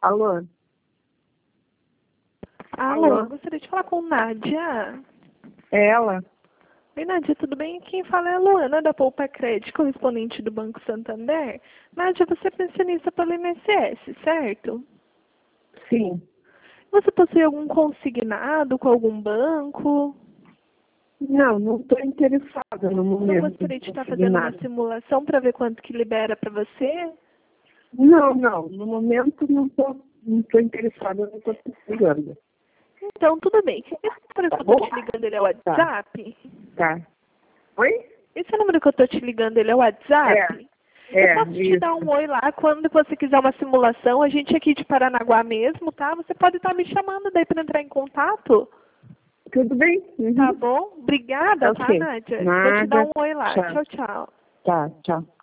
Alô? Alô, gostaria de falar com Nádia. É ela? Oi, Nádia, tudo bem? Quem fala é a Luana, da Poupa Crédito, correspondente do Banco Santander. Nádia, você é pensionista pelo INSS, certo? Sim. Você possui algum consignado com algum banco? Não estou interessada no Não momento. gostaria de estar fazendo uma simulação para ver quanto que libera para você? Não. No momento não tô interessada, não estou precisando. Então, tudo bem. Esse número que eu estou te ligando, ele é o WhatsApp? Tá. Oi? Esse número que eu estou te ligando, ele é o WhatsApp? Eu posso te dar um oi lá quando você quiser uma simulação. A gente aqui de Paranaguá mesmo, tá? Você pode estar me chamando daí para entrar em contato. Tudo bem? Tá bom? Obrigada, Ok. tá, Nádia? Nada. Vou te dar um oi lá. Tchau. Tchau, tchau. Tá, tchau.